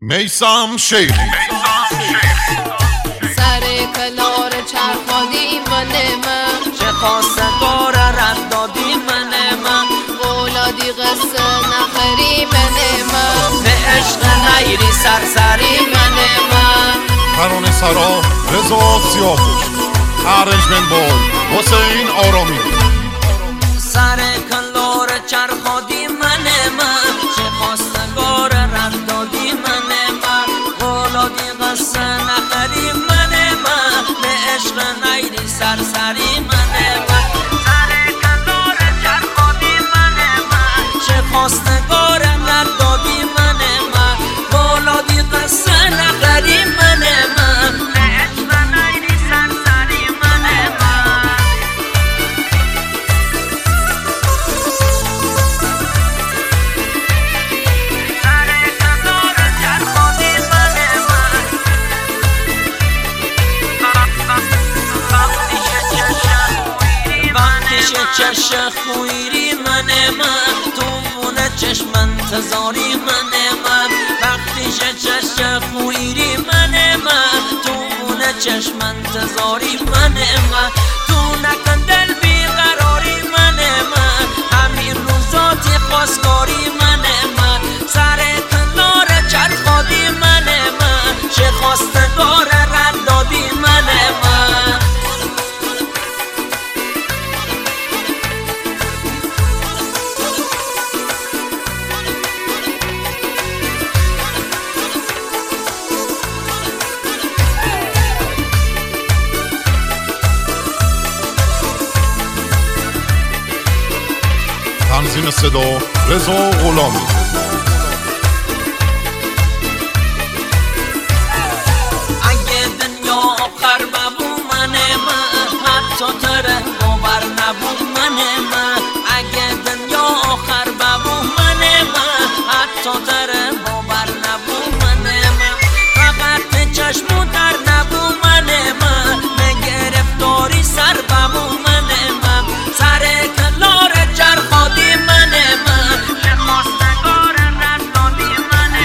میثم شیخی سر کلار چرخادی من چه خواستگار رد دادی من اولادی قصه نخری من به عشق نیری سرسری من ترانه سرا رضا سیاهپوش ارنجمنت بای حسین آرامی سر کلار چرخادی من چه خواستگار رد دادی من اولادی قصه نخری من به عشق نیری سرسری من سر کلار چرخادی من چه خواستگار رد دادی من اولادی قصه نخری من به عشق نیری سرسری من چش خویری من توونه چشم انتظاری من وقتی چش خویری من توونه چشم انتظاری من تو نکن دل بیقراری من همین روزاتی خواستگاری من سر کنار چرخادی من چه خواستگار رد دادی من تنظیم صدا رضا غلامی اگه دنیا آخر ببو من حتی تره باور نبو من اگه دنیا آخر ببو من حتی تره باور نبو من فقط چشمو در نبو من گرفتاری سر ببو من سر کلار چرخادی من چه خواستگار رد دادی من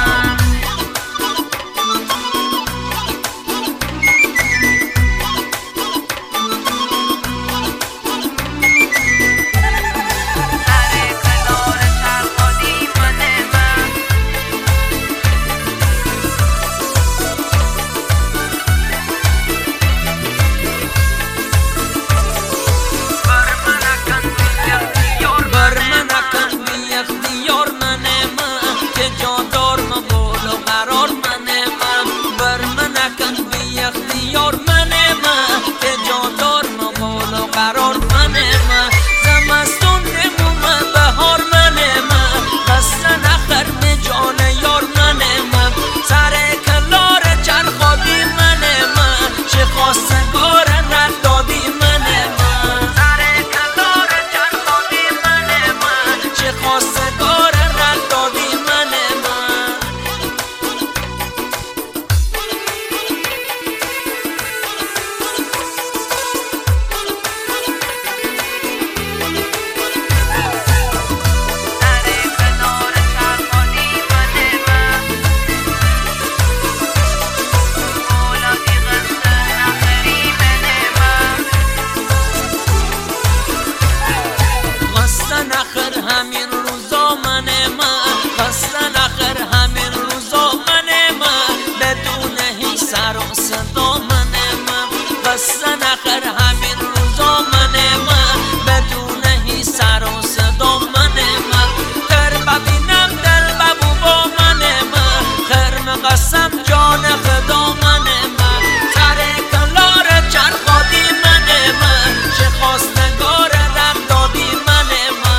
همین روزا من خستن آخر همین روزا من بدون هیچ سر و صدا من خستن آخر همین روزا من بدون هیچ سر و صدا من خیر ببینم دل ببو با من خیر مقسم جان خدا من سر کلار چرخادی من چه خواستگار رد دادی من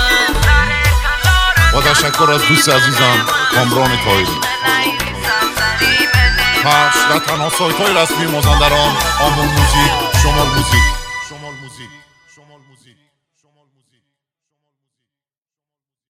با تشکر از دوست عزیزم کامران طاهری پخش در تنها سایت های رسمی مازندران، آمون موزیک، شمال موزیک